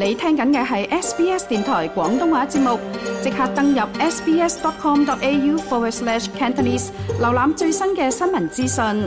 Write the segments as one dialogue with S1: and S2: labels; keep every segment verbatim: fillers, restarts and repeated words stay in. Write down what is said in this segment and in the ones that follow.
S1: 你聽緊嘅係 S B S 電台廣東話節目，即刻登入 sbs.com.au forward slash Cantonese， 瀏覽最新嘅新聞資訊。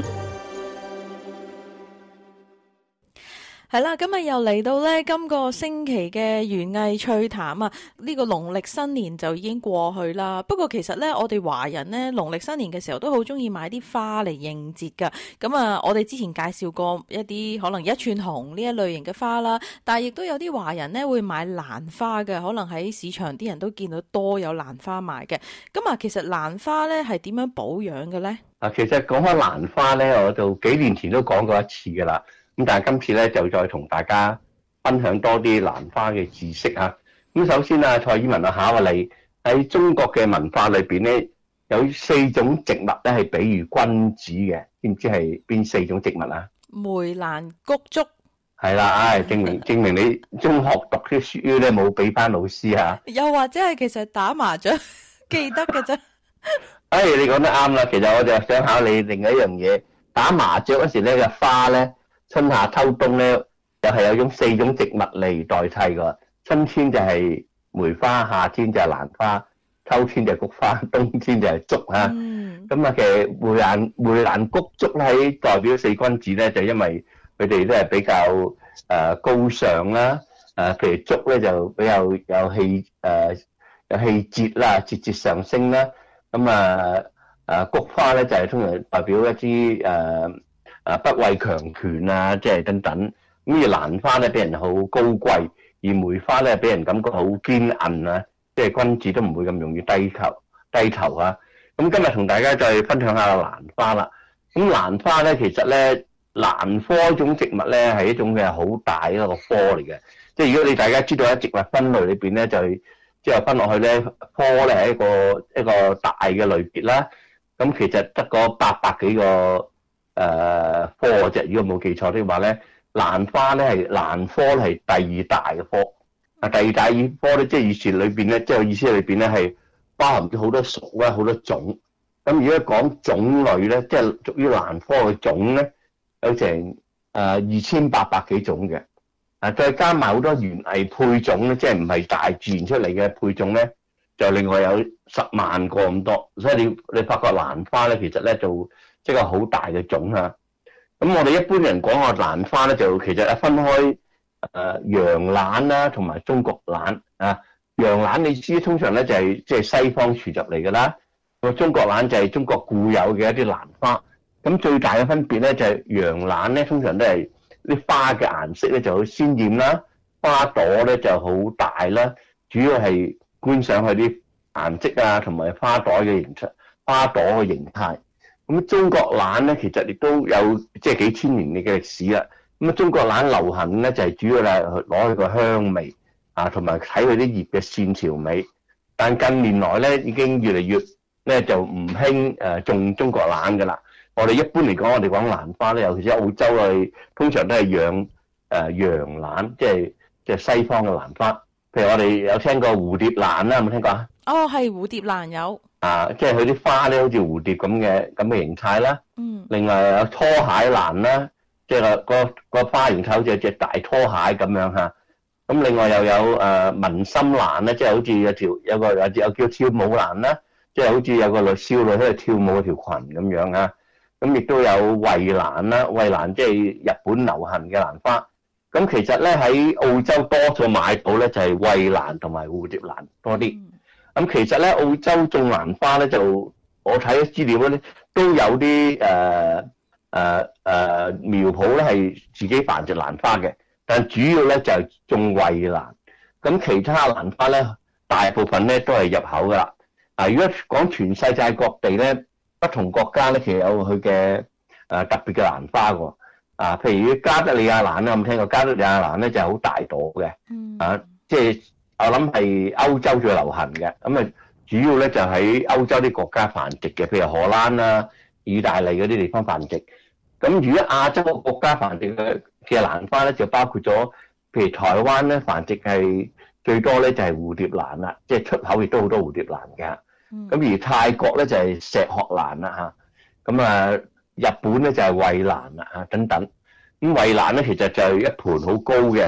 S2: 係啦，今日又嚟到咧今個星期嘅園藝趣談啊！呢個農曆新年就已經過去啦。不過其實咧，我哋華人咧農曆新年嘅時候都好中意買啲花嚟應節噶。咁啊，我哋之前介紹過一啲可能一串紅呢一類型嘅花啦，但係亦都有啲華人咧會買蘭花嘅，可能喺市場啲人都見到多有蘭花賣嘅。咁啊，其實蘭花咧係點樣保養嘅咧？
S3: 啊，其實講開蘭花咧，我就幾年前都講過一次噶啦。咁但係今次咧就再同大家分享多啲蘭花嘅知識啊！咁首先啊，蔡依文啊，考下你喺中國嘅文化裏邊咧，有四種植物咧係比喻君子嘅，知唔知係邊四種植物啊？
S2: 梅蘭菊竹。係
S3: 啦，唉，證明證明你中學讀啲書咧冇俾班老師啊！
S2: 又或者係其實打麻雀記得嘅啫。
S3: 唉，你講得啱啦！其實我就想考你另一樣嘢，打麻雀嗰時咧嘅花咧。春夏秋冬咧，又係有種四種植物嚟代替㗎。春天就係梅花，夏天就係蘭花，秋天就係菊花，冬天就係竹嚇。咁啊，其實梅蘭梅蘭菊竹喺代表四君子咧，就因為佢哋都係比較誒高尚啦。誒，譬如竹咧就比較有氣誒有氣節啦，節節上升啦。咁啊誒菊花咧就係通常代表一啲誒。啊，不畏強權啊，即係等等。咁而蘭花咧，俾人好高貴；而梅花咧，俾人感覺好堅韌啊，即係君子都唔會咁容易低頭低頭啊。咁今日同大家再分享下蘭花啦。咁蘭花咧，其實咧，蘭科呢種植物咧，係一種嘅好大一個科嚟嘅。即係如果你大家知道喺植物分類裏邊咧，就之後分落去咧，科咧係一個一個大嘅類別啦。咁其實得個八百幾個。誒、呃、科啫，如果冇記錯的話咧，蘭花咧係蘭科係第二大嘅科。啊，第二大科咧，即係以前裏邊咧，即係意思裏邊咧係包含咗好多屬啦，好多種。咁如果講種類咧，即係屬於蘭科嘅種咧，有成誒二千八百幾種嘅。啊，再加埋好多園藝配種咧，即係唔係大自然出嚟嘅配種咧，就另外有十萬個咁多。所以你你發覺蘭花咧，其實咧就即係好大嘅種啊！咁我哋一般人講個蘭花咧，就其實係分開誒洋蘭啦，同埋中國蘭啊。洋蘭你知通常咧就係即係西方傳入嚟㗎啦。個中國蘭就係中國固有嘅一啲蘭花。咁最大嘅分別咧就係洋蘭咧，通常都係啲花嘅顏色咧就好鮮豔啦，花朵咧就好大啦。主要係觀賞佢啲顏色啊，同埋花朵嘅形出花朵嘅形態。咁中國蘭咧，其實亦都有即係幾千年嘅歷史啦。咁啊，中國蘭流行咧就係主要係攞佢個香味啊，同埋睇佢啲葉嘅線條美。但近年來咧，已經越嚟越咧就唔興誒種中國蘭噶啦。我哋一般嚟講，我哋講蘭花咧，尤其是澳洲啊，通常都係養誒洋蘭，即係即係西方嘅蘭花。譬如我哋有聽過蝴蝶蘭啦，有冇聽過啊？
S2: 哦，係蝴蝶蘭有。
S3: 啊，即係佢啲花咧，好似蝴蝶咁嘅咁嘅形態啦。
S2: 嗯。另
S3: 外有拖鞋蘭啦，即係個個個花形態好似有隻大拖鞋咁樣嚇。咁另外又有誒文心蘭咧，即係好似有條有個有有叫跳舞蘭啦，即係好似有個女少女喺度跳舞嗰條裙咁樣啊。咁亦都有蕙蘭啦，蕙蘭即係日本流行嘅蘭花。咁其實咧喺澳洲多數買到咧就係蕙蘭同埋蝴蝶蘭多啲。嗯。咁其實咧，澳洲種蘭花咧，就我睇啲資料咧，都有啲誒誒誒苗圃咧係自己繁殖蘭花嘅，但主要咧就係種蕙蘭。咁其他蘭花咧，大部分咧都係入口噶啦。啊，如果講全世界各地咧，不同國家咧，其實有佢嘅誒特別嘅蘭花喎。啊，譬如加德利亞蘭啦，有冇聽過？加德利亞蘭咧就係好大朵嘅，啊，即係。我諗係歐洲最流行嘅，咁啊主要咧就喺歐洲啲國家繁殖嘅，譬如荷蘭啊、意大利嗰啲地方繁殖。咁如果亞洲國家繁殖嘅嘅蘭花咧，就包括咗，譬如台灣咧繁殖係最多咧就係蝴蝶蘭啦，即係出口亦都好多蝴蝶蘭嘅。咁、嗯、而泰國咧就係石殼蘭啦嚇，咁啊日本咧就係蕙蘭啦嚇等等。咁蕙蘭咧其實就係一盆好高嘅，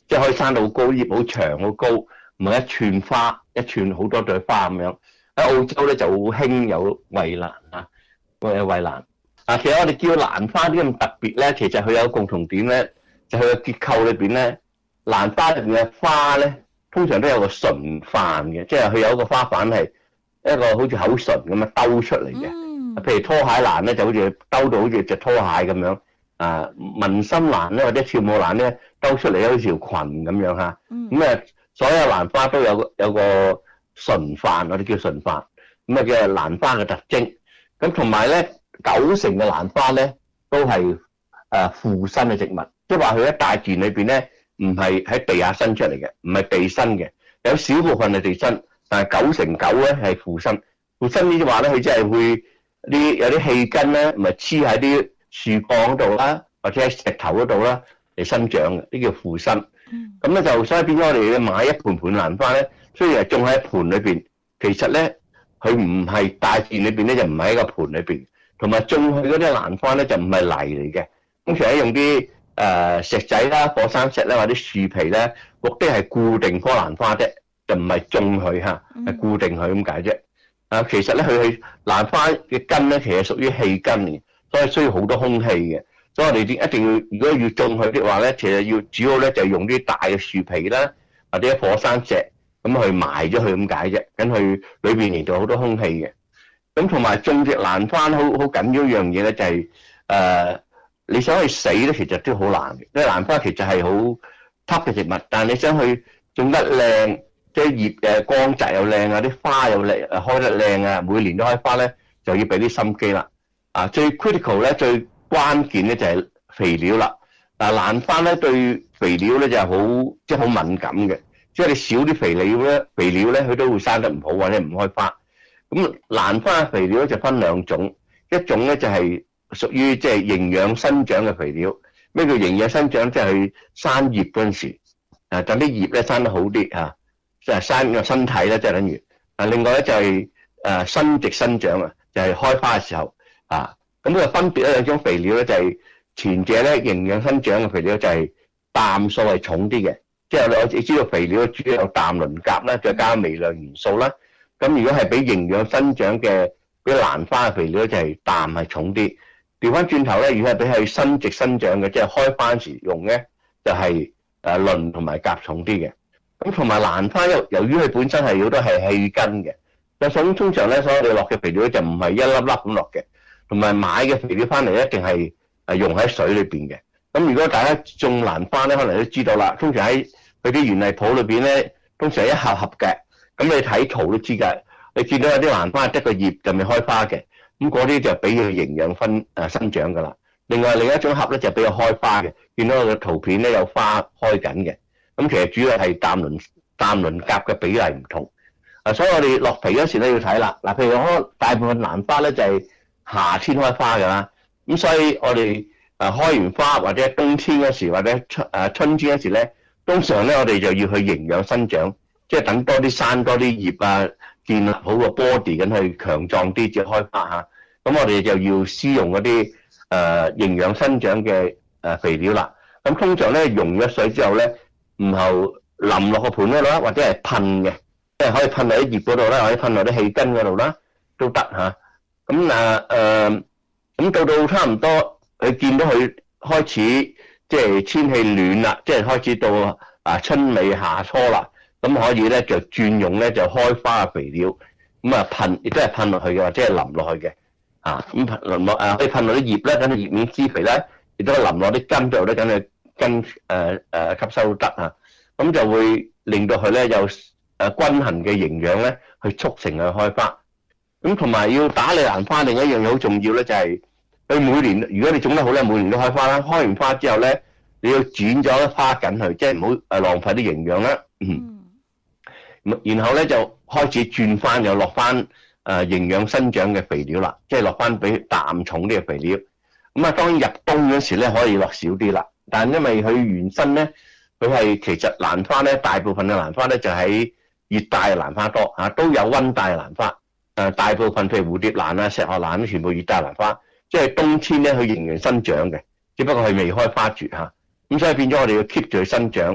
S3: 即係可以生到好高，葉好長好高，唔係一串花，一串好多朵花咁樣。喺澳洲咧就好興有衛蘭啊，衛衛蘭啊。其實我哋叫蘭花啲咁特別咧，其實佢有共同點咧，就係佢嘅結構裏邊咧，蘭花入邊嘅花咧，通常都有個唇瓣嘅，即係佢有一個花瓣係一個好似口唇咁樣兜出嚟嘅。嗯、譬如拖鞋蘭咧，就好似兜到好似隻拖鞋咁樣。啊，文心蘭咧或者俏舞蘭咧，兜出嚟好似條裙咁樣嚇。咁啊、嗯，所有蘭花都有有個唇瓣，我哋叫唇瓣，咁啊叫蘭花嘅特徵。咁同埋咧，九成嘅蘭花咧都係誒附生嘅植物，即係話佢喺大自然裏邊咧，唔係喺地下生出嚟嘅，唔係地生嘅，有少部分係地生，但係九成九咧係附生。附生呢啲話咧，佢即係會啲有啲氣根咧，唔係黐喺啲樹幹嗰度啦，或者喺石頭嗰度啦嚟生長嘅，呢叫附生。咁咧、嗯、就所以變咗我哋買一盆盆蘭花咧，雖然係種喺盆裏邊，其實咧佢唔係大自然裏邊咧，就唔係喺個盆裏邊，同埋種去嗰啲蘭花咧就唔係泥嚟嘅，通常係用啲誒、呃、石仔啦、火山石啦或者樹皮咧，目的係固定棵蘭花啫，就唔係種佢嚇，係、嗯、固定佢咁解啫。啊，其實咧佢係蘭花嘅根咧，其實屬於氣根嘅。所以需要好多空氣嘅，所以我哋一定要，如果要種佢的話咧，其實要主要咧就用啲大嘅樹皮啦，或者火山石咁去埋咗佢咁解啫，咁佢裏邊嚟到好多空氣嘅。咁同埋種隻蘭花好好緊要一樣嘢咧，就係、是、誒、呃、你想去死咧，其實都好難嘅。因為蘭花其實係好 top 嘅植物，但係你想去種得靚，即係葉誒光澤又靚啊，啲花又靚，開得靚啊，每年都開花咧，就要俾啲心機啦。啊，最 critical 咧，最關鍵咧就係肥料啦。嗱，蘭花咧對肥料咧就係好即係好敏感嘅，即係你少啲肥料咧，肥料咧佢都會生得唔好或者唔開花。咁蘭花嘅肥料咧就分兩種，一種咧就係屬於即係營養生長嘅肥料。咩叫營養生長？即係佢生葉嗰陣時，啊等啲葉咧生得好啲嚇，即係生個身體咧，即係等於。啊，另外咧就係誒生殖生長啊，就係開花嘅時候。啊，咁呢個分別咧兩種肥料咧就係、是、前者咧營養生長嘅肥料就係氮素係重啲嘅，即係我哋知道肥料主要有氮磷鉀啦，再加微量元素啦。咁如果係俾營養生長嘅俾蘭花嘅肥料就係氮係重啲。調翻轉頭咧，如果係俾佢生殖生長嘅，即係開花時用咧，就係誒磷同埋鉀重啲嘅。咁同埋蘭花由由於佢本身係好多係氣根嘅，咁通常咧所以我哋落嘅肥料就唔係一粒粒咁落嘅。同埋買嘅肥料翻嚟一定係誒用喺水裏邊嘅。咁如果大家種蘭花咧，可能都知道啦。通常喺佢啲園藝鋪裏邊咧，通常係一盒盒嘅。咁你睇圖都知㗎。你見到有啲蘭花得個葉就未開花嘅，咁嗰啲就俾佢營養分誒生長㗎啦。另外另一種盒咧就俾佢開花嘅。見到個圖片咧有花開緊嘅。咁其實主要係氮磷氮磷鉀嘅比例唔同。啊，所以我哋落皮嗰時咧要睇啦。嗱，譬如我大部分蘭花咧就係夏天開花㗎啦，咁所以我哋誒開完花或者冬天嗰時或者春誒春天嗰時咧，通常咧我哋就要去營養生長，即係等多啲生多啲葉啊，建立好個 body 咁去強壯啲至開花嚇。咁我哋就要施用嗰啲誒營養生長嘅誒肥料啦。咁通常咧溶咗水之後咧，然後淋落個盆嗰度啦，或者係噴嘅，即係可以噴落啲葉嗰度啦，或者噴落啲氣根嗰度啦，都得嚇。咁啊誒，咁到到差唔多，你見到佢開始即係天氣暖啦，即係開始到啊春尾夏初啦，咁可以咧就轉用咧就開花嘅肥料，咁啊噴亦都係噴落去嘅，或者係淋落去嘅，啊咁淋落誒可以噴落啲葉咧，等佢葉面滋肥咧，亦都係淋落啲根度咧，等佢根誒誒吸收得啊，咁就會令到佢咧有誒均衡嘅營養咧，去促成佢開花。咁同埋要打理蘭花，另一樣嘢好重要咧，就係佢每年，如果你種得好咧，每年都開花啦。開完花之後咧，你要剪咗花梗去，即係唔好誒浪費啲營養啦。嗯。然後咧就開始轉翻，又落翻誒營養生長嘅肥料啦，即係落翻比氮重啲嘅肥料。咁啊，當然入冬嗰時咧可以落少啲啦，但係因為佢原身咧，佢係其實蘭花咧，大部分嘅蘭花咧就喺熱帶嘅蘭花多嚇，都有溫帶嘅蘭花。誒大部分譬如蝴蝶蘭啊、石斛蘭都全部熱帶蘭花，即係冬天咧佢仍然生長嘅，只不過係未開花住嚇。咁所以變咗我哋要 keep 住佢生長，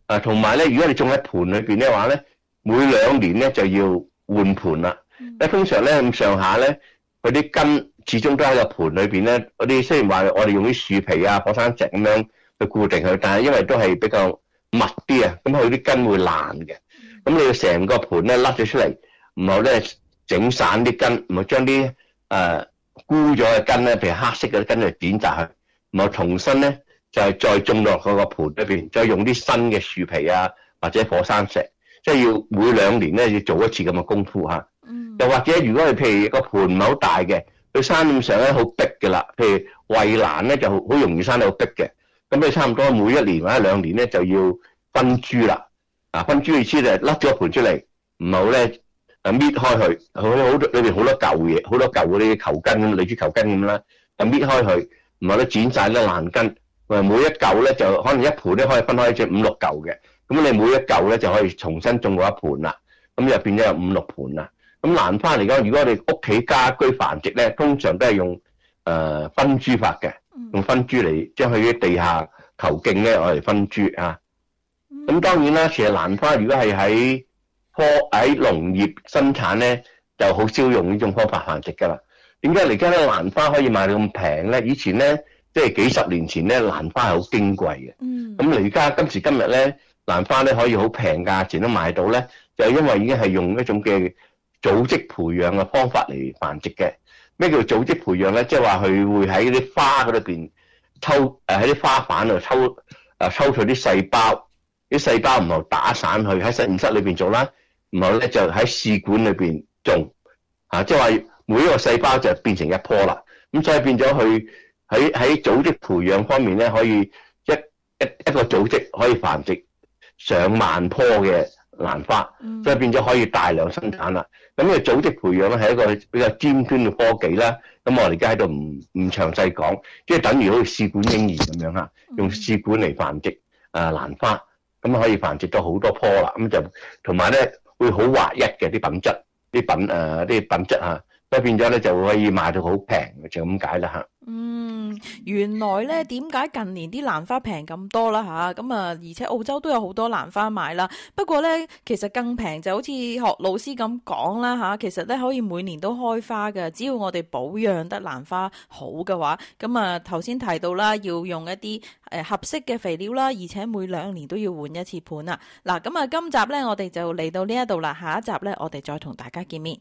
S3: 啊，同埋咧，如果你種喺盆裏邊嘅話咧，每兩年咧就要換盆啦。因為通常咧咁上下咧，佢啲根始終都喺個盆裏邊咧。嗰啲雖然話我哋用啲樹皮啊、火山石咁樣去固定佢，但係因為都係比較密啲啊，咁佢啲根會爛嘅。咁你要成個盆咧甩咗出嚟，然後咧整散啲根，然後將啲誒枯咗嘅根咧，譬如黑色嘅根嚟剪紮佢，然後重新咧就係再種落嗰個盆裏邊，再用啲新嘅樹皮啊或者火山石，即係要每兩年咧要做一次咁嘅功夫嚇。嗯。又或者如果係譬如個盆唔係好大嘅，佢生咁上咧好逼嘅啦，譬如圍欄咧就好容易生到好逼嘅，咁你差唔多每一年或者兩年咧就要分株啦。啊，分株意思就係甩咗個盆出嚟，唔好咧誒搣開佢，好好裏邊好多舊嘢，好多舊嗰啲球根咁，類似球根咁啦，就搣開佢，唔好咧剪晒啲爛根。誒每一嚿咧就可能一盆咧可以分開隻五六嚿嘅，咁你每一嚿咧就可以重新種過一盆啦，咁就變咗有五六盆啦。咁蘭花嚟講，如果我哋屋企家居繁殖咧，通常都係用誒、呃、分株法嘅，用分株嚟將佢啲地下球莖咧我嚟分株啊。咁當然啦，其實蘭花如果係喺科喺農業生產咧，就好少用呢種方法繁殖噶啦。點解而家咧蘭花可以賣到咁平咧？以前咧即係幾十年前咧，蘭花係好矜貴嘅。嗯。咁而家今時今日咧，蘭花咧可以好平價錢都買到咧，就係因為已經係用一種嘅組織培養嘅方法嚟繁殖嘅。咩叫組織培養咧？即係話佢會喺啲花嗰度邊抽誒喺啲花瓣度抽誒、啊、抽出啲細胞。啲細胞唔好打散去喺實驗室裏邊做啦，然後咧就喺試管裏邊種，啊，即係話每一個細胞就變成一棵啦。咁所以變咗佢喺喺組織培養方面咧，可以一一一個組織可以繁殖上萬棵嘅蘭花，所以變咗可以大量生產啦。咁呢個組織培養咧係一個比較尖端嘅科技啦。咁我哋而家喺度唔唔詳細講，即係等於好似試管嬰兒咁樣嚇，用試管嚟繁殖啊蘭花。咁可以繁殖到好多棵啦，咁就同埋咧會好劃一嘅啲品質，啲品誒啲、呃、品質嚇，所以變咗咧就可以賣到好平，就咁解啦嚇。
S2: 嗯，原來咧點解近年啲蘭花平咁多啦嚇？咁啊，而且澳洲都有好多蘭花賣啦。不過咧，其實更平就好似學老師咁講啦嚇，其實咧可以每年都開花嘅，只要我哋保養得蘭花好嘅話，咁啊頭先提到啦，要用一啲誒合適嘅肥料啦，而且每兩年都要換一次盆啦。嗱，咁啊今集咧我哋就嚟到呢一度啦，下一集咧我哋再同大家見面。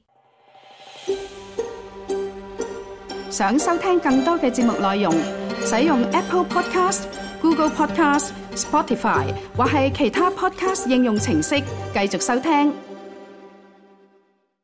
S1: 想收聽更多嘅節目內容，使用 Apple Podcast、Google Podcast、Spotify 或係其他 Podcast 應用程式繼續收聽。